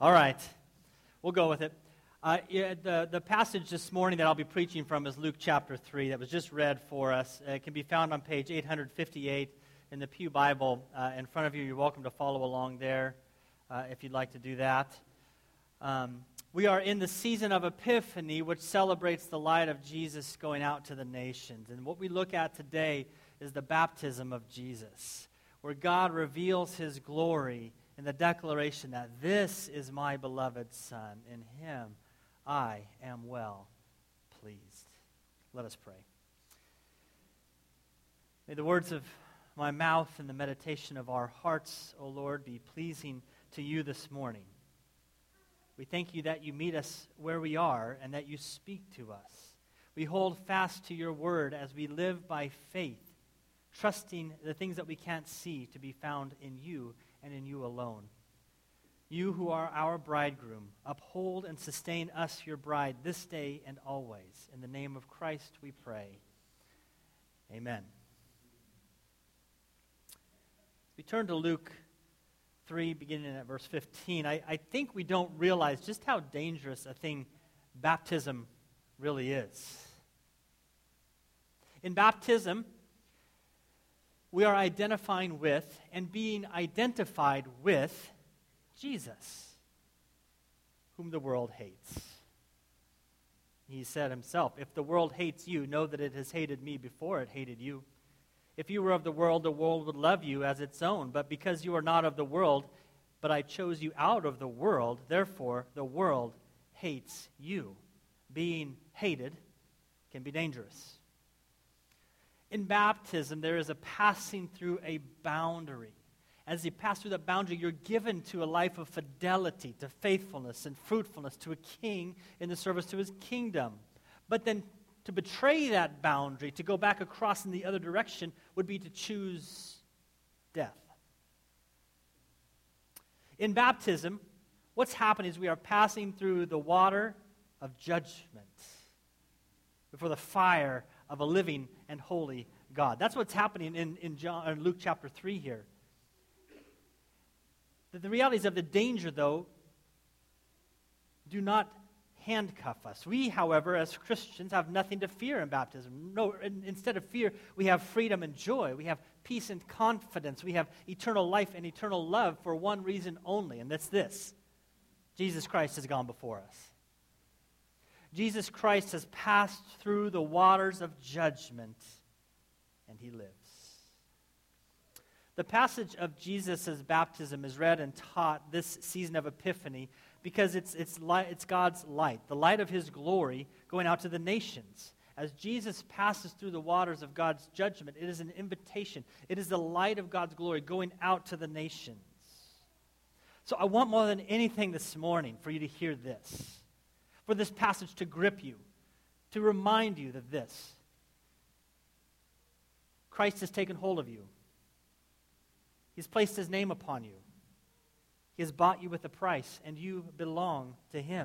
All right, we'll go with it. The passage this morning that I'll be preaching from is Luke chapter 3 that was just read for us. It can be found on page 858 in the Pew Bible in front of you. You're welcome to follow along there if you'd like to do that. We are in the season of Epiphany, which celebrates the light of Jesus going out to the nations. And what we look at today is the baptism of Jesus, where God reveals his glory in the declaration that this is my beloved Son, in him I am well pleased. Let us pray. May the words of my mouth and the meditation of our hearts, O Lord, be pleasing to you this morning. We thank you that you meet us where we are and that you speak to us. We hold fast to your word as we live by faith, trusting the things that we can't see to be found in you and in you alone. You who are our bridegroom, uphold and sustain us, your bride, this day and always. In the name of Christ we pray. Amen. We turn to Luke 3, beginning at verse 15. I think we don't realize just how dangerous a thing baptism really is. In baptism, we are identifying with and being identified with Jesus, whom the world hates. He said himself, if the world hates you, know that it has hated me before it hated you. If you were of the world would love you as its own. But because you are not of the world, but I chose you out of the world, therefore the world hates you. Being hated can be dangerous. In baptism, there is a passing through a boundary. As you pass through that boundary, you're given to a life of fidelity, to faithfulness and fruitfulness, to a king in the service to his kingdom. But then to betray that boundary, to go back across in the other direction, would be to choose death. In baptism, what's happening is we are passing through the water of judgment before the fire of a living and holy God. That's what's happening in Luke chapter 3 here. The realities of the danger, though, do not handcuff us. We, however, as Christians, have nothing to fear in baptism. No, instead of fear, we have freedom and joy. We have peace and confidence. We have eternal life and eternal love for one reason only, and that's this. Jesus Christ has gone before us. Jesus Christ has passed through the waters of judgment, and he lives. The passage of Jesus' baptism is read and taught this season of Epiphany because it's God's light, the light of his glory going out to the nations. As Jesus passes through the waters of God's judgment, it is an invitation. It is the light of God's glory going out to the nations. So I want more than anything this morning for you to hear this, for this passage to grip you, to remind you that this: Christ has taken hold of you. He's placed his name upon you. He has bought you with a price, and you belong to him.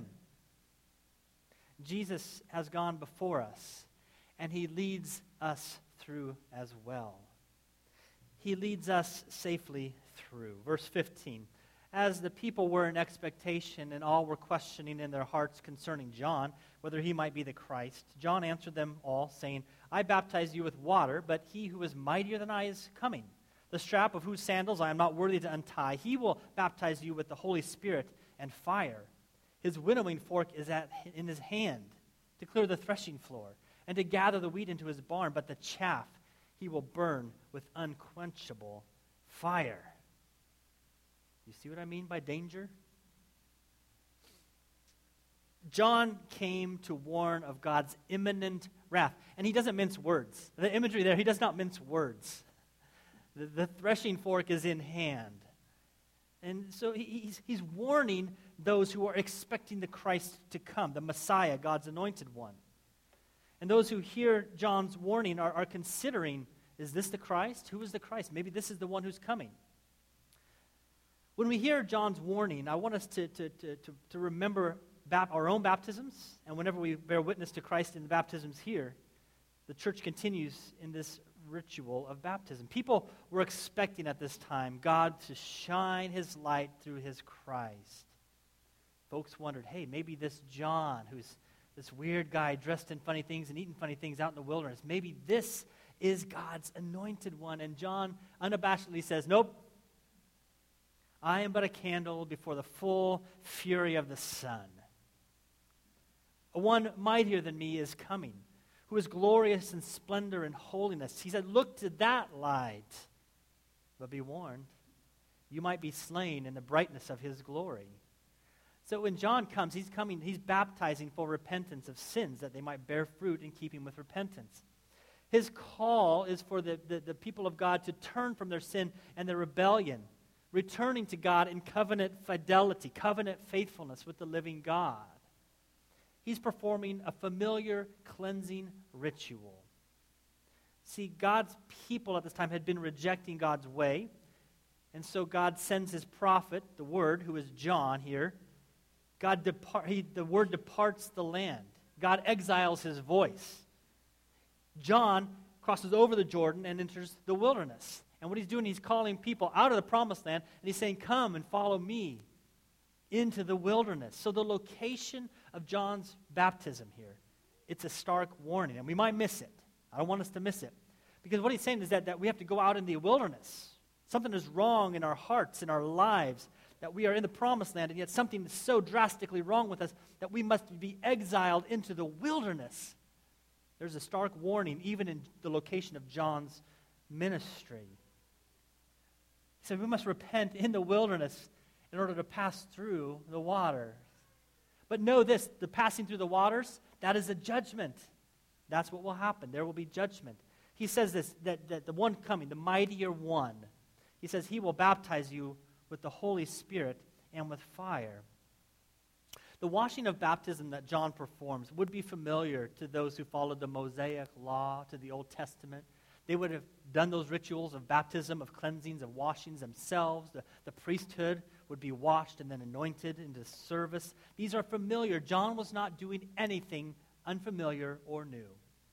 Jesus has gone before us, and he leads us through as well. He leads us safely through. Verse 15, as the people were in expectation and all were questioning in their hearts concerning John, whether he might be the Christ, John answered them all, saying, I baptize you with water, but he who is mightier than I is coming, the strap of whose sandals I am not worthy to untie. He will baptize you with the Holy Spirit and fire. His winnowing fork is in his hand to clear the threshing floor and to gather the wheat into his barn, but the chaff he will burn with unquenchable fire. You see what I mean by danger? John came to warn of God's imminent wrath, and he doesn't mince words. The imagery there, he does not mince words. The threshing fork is in hand. And so he's warning those who are expecting the Christ to come, the Messiah, God's anointed one. And those who hear John's warning are considering, is this the Christ? Who is the Christ? Maybe this is the one who's coming. When we hear John's warning, I want us to remember our own baptisms, and whenever we bear witness to Christ in the baptisms here, the church continues in this ritual of baptism. People were expecting at this time God to shine his light through his Christ. folks wondered, hey, maybe this John, who's this weird guy dressed in funny things and eating funny things out in the wilderness, maybe this is God's anointed one. And John unabashedly says, nope, I am but a candle before the full fury of the sun. One mightier than me is coming, who is glorious in splendor and holiness. He said, look to that light, but be warned, you might be slain in the brightness of his glory. So when John comes, he's baptizing for repentance of sins, that they might bear fruit in keeping with repentance. His call is for the people of God to turn from their sin and their rebellion, returning to God in covenant fidelity, covenant faithfulness with the living God. He's performing a familiar cleansing ritual. See, God's people at this time had been rejecting God's way, and so God sends his prophet, the Word, who is John here. The Word departs the land. God exiles his voice. John crosses over the Jordan and enters the wilderness. And what he's doing, he's calling people out of the promised land, and he's saying, come and follow me into the wilderness. So the location of John's baptism here, it's a stark warning, and we might miss it. I don't want us to miss it. Because what he's saying is that we have to go out in the wilderness. Something is wrong in our hearts, in our lives, that we are in the promised land, and yet something is so drastically wrong with us that we must be exiled into the wilderness. There's a stark warning even in the location of John's ministry. He said we must repent in the wilderness in order to pass through the water. But know this, the passing through the waters, that is a judgment. That's what will happen. There will be judgment. He says this, that the one coming, the mightier one, he says he will baptize you with the Holy Spirit and with fire. The washing of baptism that John performs would be familiar to those who followed the Mosaic law, to the Old Testament. They would have done those rituals of baptism, of cleansings, of washings themselves. The priesthood would be washed and then anointed into service. These are familiar. John was not doing anything unfamiliar or new,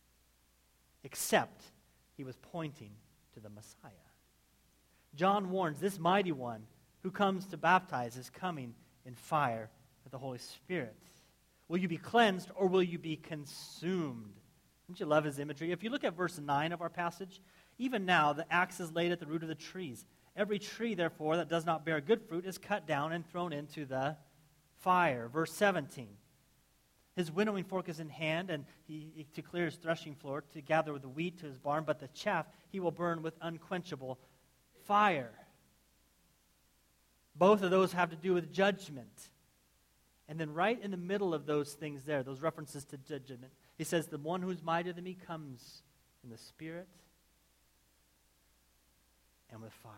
except he was pointing to the Messiah. John warns this mighty one who comes to baptize is coming in fire with the Holy Spirit. Will you be cleansed or will you be consumed? Don't you love his imagery? If you look at verse 9 of our passage, even now the axe is laid at the root of the trees. Every tree, therefore, that does not bear good fruit is cut down and thrown into the fire. Verse 17. His winnowing fork is in hand, and he to clear his threshing floor, to gather the wheat to his barn, but the chaff he will burn with unquenchable fire. Both of those have to do with judgment. And then right in the middle of those things there, those references to judgment, he says, the one who's mightier than me comes in the Spirit and with fire.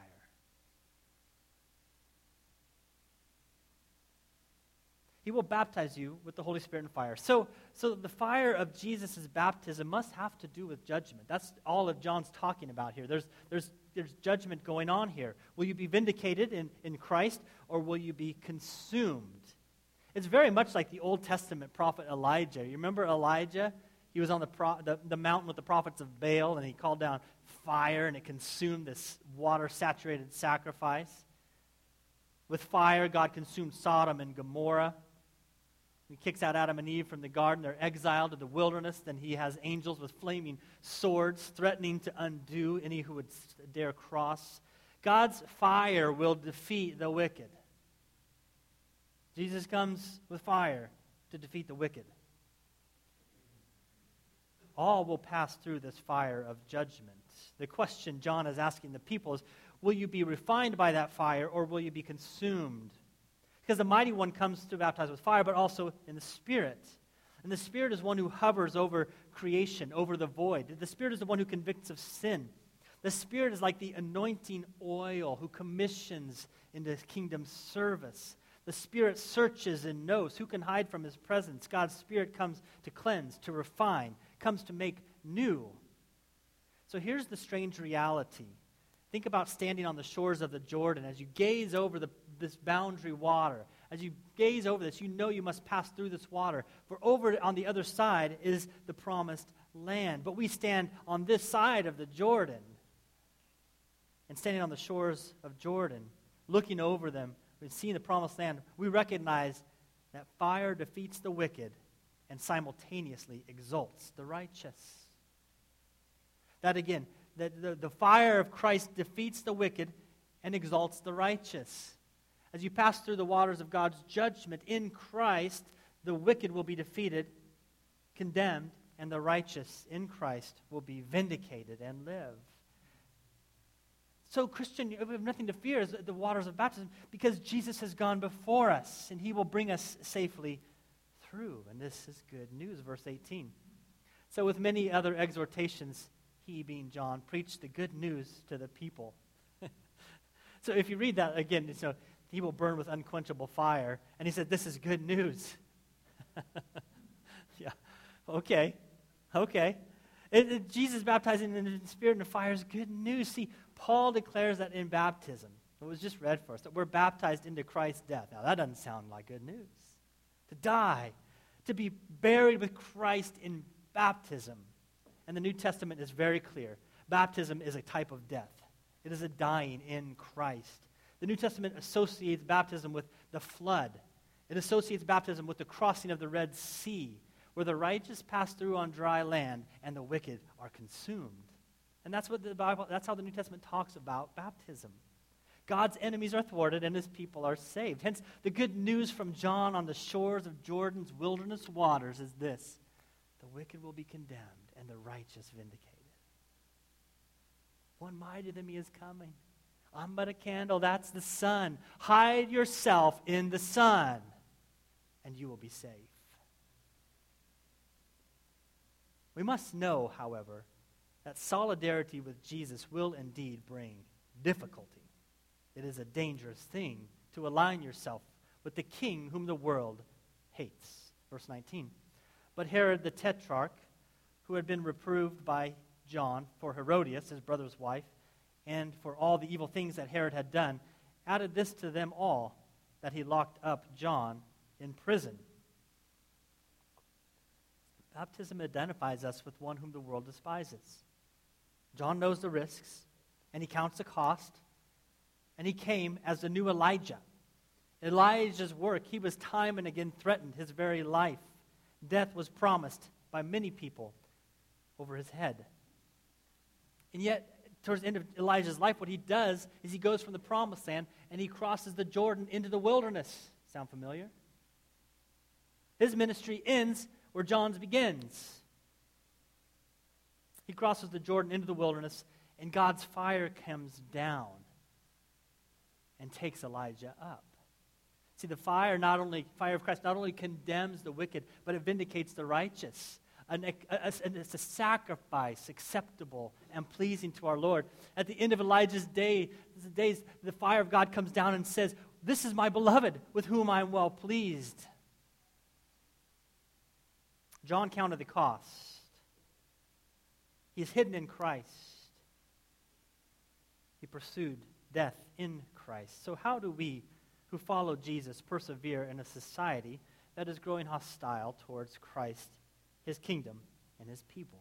He will baptize you with the Holy Spirit and fire. So the fire of Jesus' baptism must have to do with judgment. That's all of John's talking about here. There's judgment going on here. Will you be vindicated in Christ, or will you be consumed? It's very much like the Old Testament prophet Elijah. You remember Elijah? He was on the mountain with the prophets of Baal, and he called down fire, and it consumed this water-saturated sacrifice. With fire, God consumed Sodom and Gomorrah. He kicks out Adam and Eve from the garden. They're exiled to the wilderness. Then he has angels with flaming swords threatening to undo any who would dare cross. God's fire will defeat the wicked. Jesus comes with fire to defeat the wicked. All will pass through this fire of judgment. The question John is asking the people is, will you be refined by that fire, or will you be consumed? Because the mighty one comes to baptize with fire, but also in the Spirit. And the Spirit is one who hovers over creation, over the void. The Spirit is the one who convicts of sin. The Spirit is like the anointing oil who commissions into kingdom service. The Spirit searches and knows who can hide from his presence. God's Spirit comes to cleanse, to refine, comes to make new. So here's the strange reality. Think about standing on the shores of the Jordan as you gaze over this boundary water. As you gaze over this, you know you must pass through this water. For over on the other side is the promised land. But we stand on this side of the Jordan. And standing on the shores of Jordan, looking over them, we've seen the promised land, we recognize That fire defeats the wicked and simultaneously exalts the righteous. That again, the fire of Christ defeats the wicked and exalts the righteous. As you pass through the waters of God's judgment in Christ, the wicked will be defeated, condemned, and the righteous in Christ will be vindicated and live. So, Christian, we have nothing to fear as the waters of baptism because Jesus has gone before us and he will bring us safely through. And this is good news, verse 18. So with many other exhortations, he, being John, preached the good news to the people. So if you read that again, so he will burn with unquenchable fire. And he said, this is good news. Yeah, okay. Jesus baptizing in the Spirit and fire is good news. See, Paul declares that in baptism, it was just read for us, that we're baptized into Christ's death. Now, that doesn't sound like good news. To die, to be buried with Christ in baptism. And the New Testament is very clear. Baptism is a type of death. It is a dying in Christ. The New Testament associates baptism with the flood. It associates baptism with the crossing of the Red Sea, where the righteous pass through on dry land and the wicked are consumed. And that's what that's how the New Testament talks about baptism. God's enemies are thwarted and his people are saved. Hence, the good news from John on the shores of Jordan's wilderness waters is this: the wicked will be condemned and the righteous vindicated. One mightier than me is coming. I'm but a candle, that's the sun. Hide yourself in the sun, and you will be safe. We must know, however, that solidarity with Jesus will indeed bring difficulty. It is a dangerous thing to align yourself with the king whom the world hates. Verse 19. But Herod the Tetrarch, who had been reproved by John for Herodias, his brother's wife, and for all the evil things that Herod had done, added this to them all, that he locked up John in prison. Baptism identifies us with one whom the world despises. John knows the risks, and he counts the cost, and he came as the new Elijah. Elijah's work, he was time and again threatened, his very life. Death was promised by many people over his head. And yet, towards the end of Elijah's life, what he does is he goes from the promised land and he crosses the Jordan into the wilderness. Sound familiar? His ministry ends where John's begins. He crosses the Jordan into the wilderness, and God's fire comes down and takes Elijah up. See, the fire of Christ not only condemns the wicked, but it vindicates the righteous. It's a sacrifice acceptable and pleasing to our Lord. At the end of Elijah's days, the fire of God comes down and says, "This is my beloved, with whom I am well pleased." John counted the cost. He is hidden in Christ. He pursued death in Christ. So how do we, who follow Jesus, persevere in a society that is growing hostile towards Christ, his kingdom, and his people?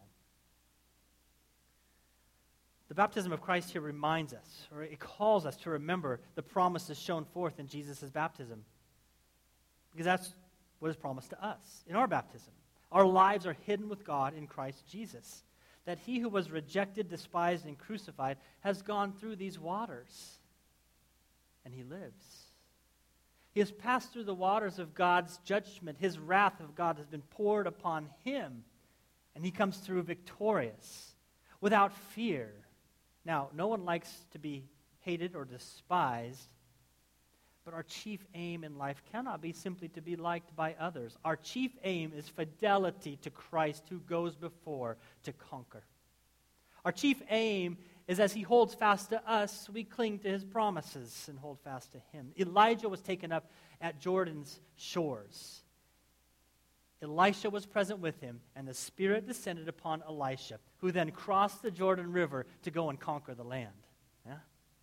The baptism of Christ here reminds us, or it calls us to remember the promises shown forth in Jesus' baptism. Because that's what is promised to us in our baptism. Our lives are hidden with God in Christ Jesus. That he who was rejected, despised, and crucified has gone through these waters, and he lives. He has passed through the waters of God's judgment. His wrath of God has been poured upon him, and he comes through victorious, without fear. Now, no one likes to be hated or despised, but our chief aim in life cannot be simply to be liked by others. Our chief aim is fidelity to Christ who goes before to conquer. Our chief aim is as he holds fast to us, we cling to his promises and hold fast to him. Elijah was taken up at Jordan's shores. Elisha was present with him, and the Spirit descended upon Elisha, who then crossed the Jordan River to go and conquer the land. Yeah?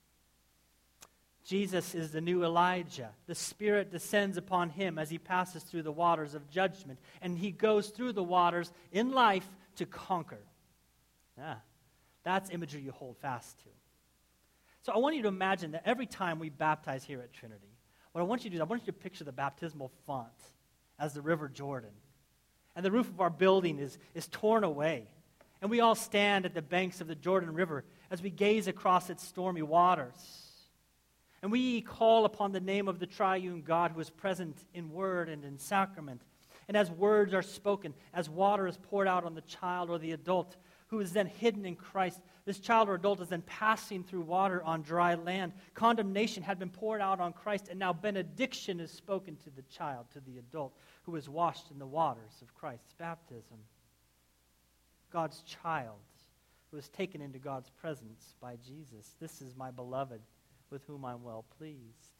Jesus is the new Elijah. The Spirit descends upon him as he passes through the waters of judgment, and he goes through the waters in life to conquer. Yeah, that's imagery you hold fast to. So I want you to imagine that every time we baptize here at Trinity, what I want you to do is I want you to picture the baptismal font as the River Jordan. And the roof of our building is torn away. And we all stand at the banks of the Jordan River as we gaze across its stormy waters. And we call upon the name of the triune God who is present in word and in sacrament. And as words are spoken, as water is poured out on the child or the adult who is then hidden in Christ, this child or adult is then passing through water on dry land. Condemnation had been poured out on Christ, and now benediction is spoken to the child, to the adult who is washed in the waters of Christ's baptism. God's child who is taken into God's presence by Jesus. This is my beloved, with whom I'm well pleased.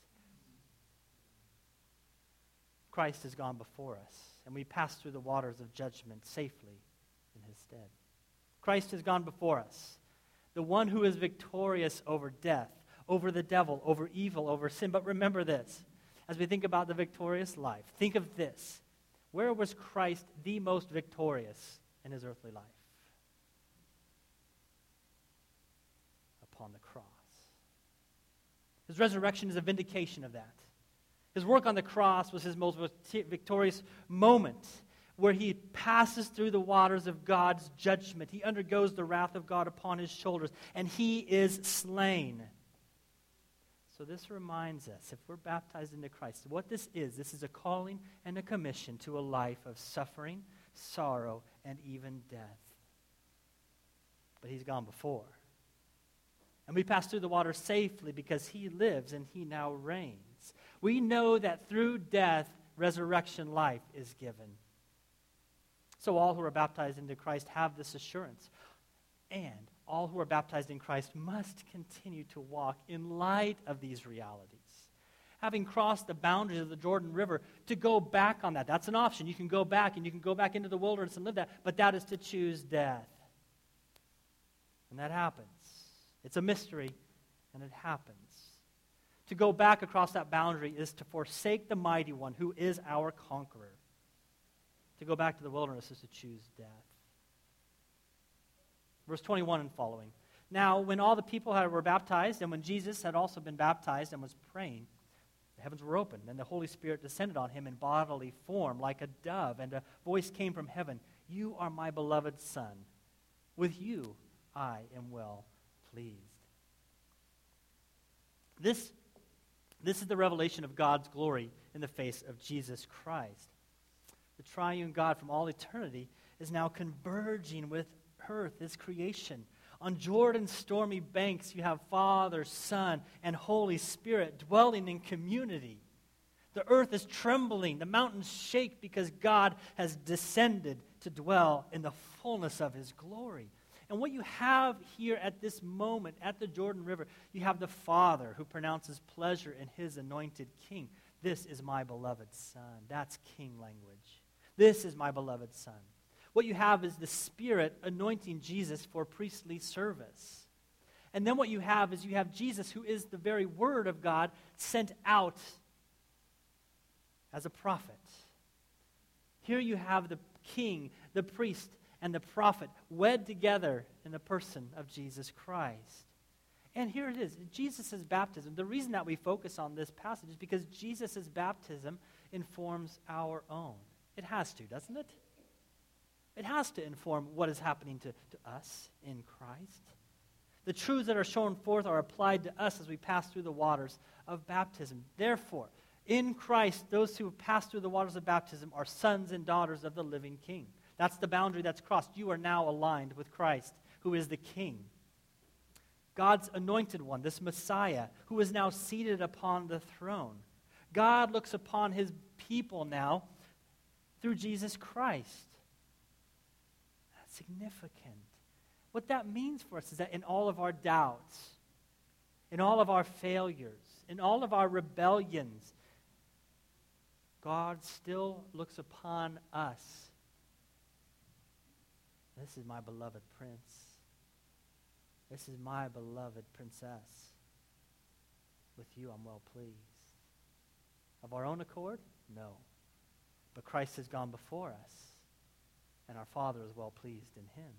Christ has gone before us, and we pass through the waters of judgment safely in his stead. Christ has gone before us, the one who is victorious over death, over the devil, over evil, over sin. But remember this, as we think about the victorious life, think of this. Where was Christ the most victorious in his earthly life? Upon the cross. His resurrection is a vindication of that. His work on the cross was his most victorious moment, where he passes through the waters of God's judgment. He undergoes the wrath of God upon his shoulders, and he is slain. So this reminds us, if we're baptized into Christ, what this is a calling and a commission to a life of suffering, sorrow, and even death. But he's gone before. And we pass through the water safely because he lives and he now reigns. We know that through death, resurrection life is given. So all who are baptized into Christ have this assurance. And all who are baptized in Christ must continue to walk in light of these realities. Having crossed the boundaries of the Jordan River, to go back on that, that's an option. You can go back and you can go back into the wilderness and live that, but that is to choose death. And that happens. It's a mystery, and it happens. To go back across that boundary is to forsake the mighty one who is our conqueror. To go back to the wilderness is to choose death. Verse 21 and following. Now, when all the people were baptized, and when Jesus had also been baptized and was praying, the heavens were opened, and the Holy Spirit descended on him in bodily form like a dove, and a voice came from heaven, "You are my beloved Son. With you I am well pleased." This is the revelation of God's glory in the face of Jesus Christ. The triune God from all eternity is now converging with earth, his creation. On Jordan's stormy banks, you have Father, Son, and Holy Spirit dwelling in community. The earth is trembling. The mountains shake because God has descended to dwell in the fullness of his glory. And what you have here at this moment at the Jordan River, you have the Father who pronounces pleasure in his anointed king. This is my beloved Son. That's king language. This is my beloved Son. What you have is the Spirit anointing Jesus for priestly service. And then what you have is you have Jesus, who is the very Word of God, sent out as a prophet. Here you have the king, the priest, and the prophet wed together in the person of Jesus Christ. And here it is, Jesus' baptism. The reason that we focus on this passage is because Jesus' baptism informs our own. It has to, doesn't it? It has to inform what is happening to us in Christ. The truths that are shown forth are applied to us as we pass through the waters of baptism. Therefore, in Christ, those who pass through the waters of baptism are sons and daughters of the living King. That's the boundary that's crossed. You are now aligned with Christ, who is the King. God's anointed one, this Messiah, who is now seated upon the throne. God looks upon his people now through Jesus Christ. That's significant. What that means for us is that in all of our doubts, in all of our failures, in all of our rebellions, God still looks upon us. This is my beloved prince. This is my beloved princess. With you I'm well pleased. Of our own accord? No. But Christ has gone before us, and our Father is well pleased in him.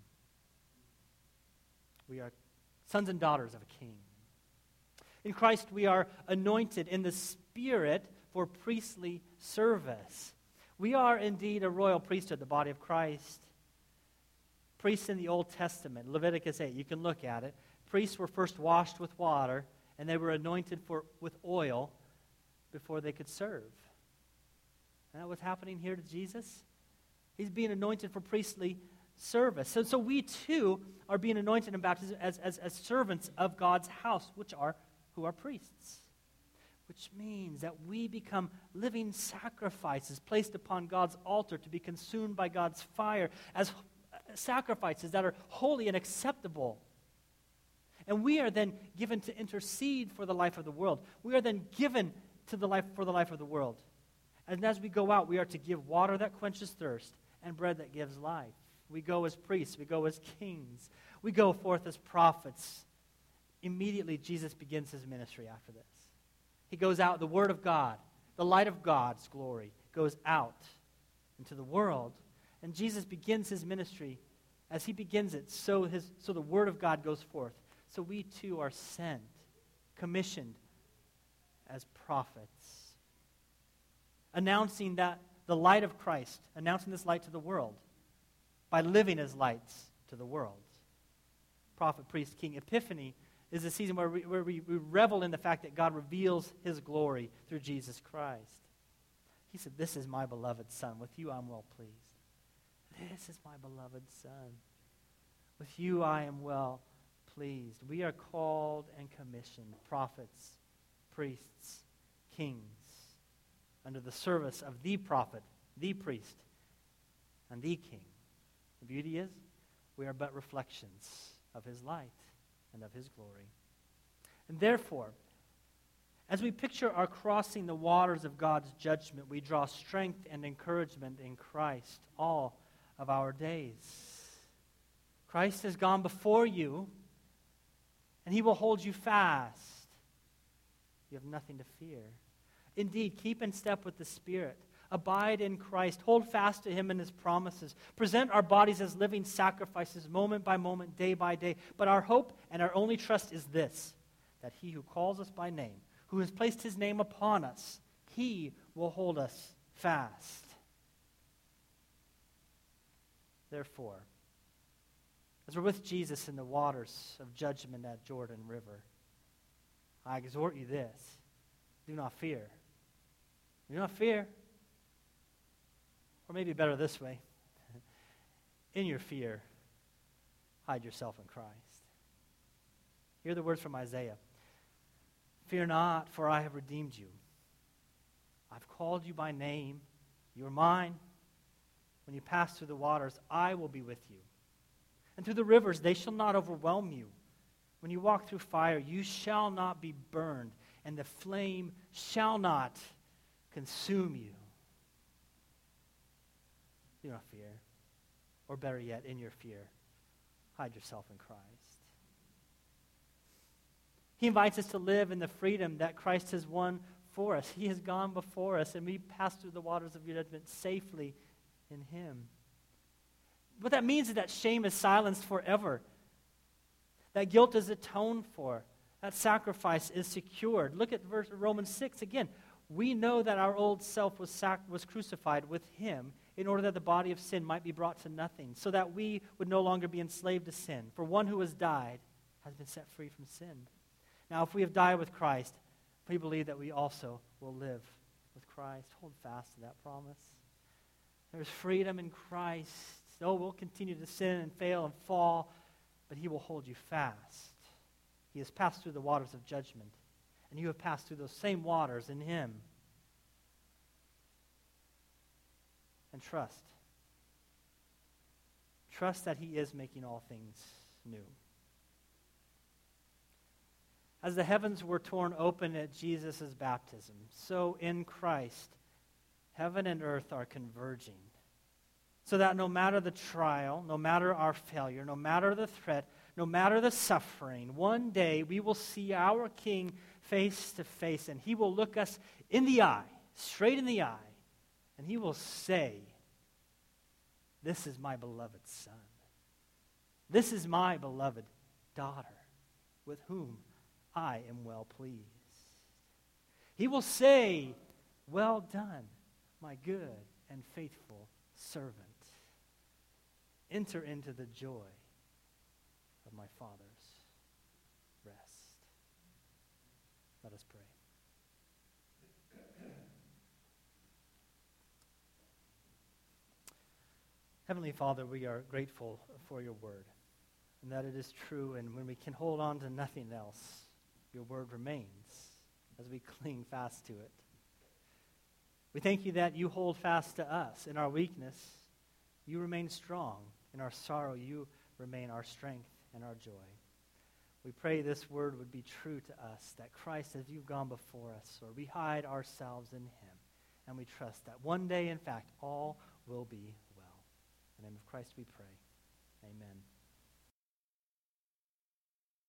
We are sons and daughters of a king. In Christ we are anointed in the Spirit for priestly service. We are indeed a royal priesthood, the body of Christ. Priests in the Old Testament, Leviticus 8, you can look at it. Priests were first washed with water, and they were anointed with oil before they could serve. Isn't that what's happening here to Jesus? He's being anointed for priestly service. So we too are being anointed in baptism as servants of God's house, who are priests. Which means that we become living sacrifices placed upon God's altar to be consumed by God's fire as sacrifices that are holy and acceptable. And we are then given to intercede for the life of the world. We are then given for the life of the world. And as we go out, we are to give water that quenches thirst and bread that gives life. We go as priests. We go as kings. We go forth as prophets. Immediately, Jesus begins his ministry after this. He goes out, the Word of God, the light of God's glory, goes out into the world. And Jesus begins his ministry. As he begins it, so the Word of God goes forth. So we too are sent, commissioned as prophets, announcing that the light of Christ, announcing this light to the world by living as lights to the world. Prophet, priest, king. Epiphany is a season where we revel in the fact that God reveals his glory through Jesus Christ. He said, "This is my beloved Son. With you I'm well pleased." This is my beloved Son. With you I am well pleased. We are called and commissioned, prophets, priests, kings, under the service of the prophet, the priest, and the king. The beauty is, we are but reflections of his light and of his glory. And therefore, as we picture our crossing the waters of God's judgment, we draw strength and encouragement in Christ all of our days. Christ has gone before you, and he will hold you fast. You have nothing to fear. Indeed, keep in step with the Spirit. Abide in Christ. Hold fast to him and his promises. Present our bodies as living sacrifices, moment by moment, day by day. But our hope and our only trust is this, that he who calls us by name, who has placed his name upon us, he will hold us fast. Therefore, as we're with Jesus in the waters of judgment at Jordan River, I exhort you this: do not fear. Do not fear. Or maybe better this way: in your fear, hide yourself in Christ. Hear the words from Isaiah. Fear not, for I have redeemed you. I've called you by name. You are mine. When you pass through the waters, I will be with you. And through the rivers, they shall not overwhelm you. When you walk through fire, you shall not be burned, and the flame shall not consume you. Do not fear. Or better yet, in your fear, hide yourself in Christ. He invites us to live in the freedom that Christ has won for us. He has gone before us, and we pass through the waters of judgment safely in him. What that means is that shame is silenced forever. That guilt is atoned for. That sacrifice is secured. Look at Romans 6 again. We know that our old self was crucified with him in order that the body of sin might be brought to nothing, so that we would no longer be enslaved to sin. For one who has died has been set free from sin. Now, if we have died with Christ, we believe that we also will live with Christ. Hold fast to that promise. There's freedom in Christ. Oh, we'll continue to sin and fail and fall, but he will hold you fast. He has passed through the waters of judgment, and you have passed through those same waters in him. And trust. Trust that he is making all things new. As the heavens were torn open at Jesus' baptism, so in Christ, heaven and earth are converging. So that no matter the trial, no matter our failure, no matter the threat, no matter the suffering, one day we will see our King face to face, and he will look us in the eye, straight in the eye, and he will say, "This is my beloved Son. This is my beloved daughter, with whom I am well pleased." He will say, "Well done, my good and faithful servant. Enter into the joy of my Father's rest. Let us pray. Heavenly Father, we are grateful for your word, and that it is true, and when we can hold on to nothing else, your word remains as we cling fast to it. We thank you that you hold fast to us in our weakness. You remain strong. In our sorrow, you remain our strength and our joy. We pray this word would be true to us, that Christ, as you've gone before us, Lord, we hide ourselves in him, and we trust that one day, in fact, all will be well. In the name of Christ we pray. Amen.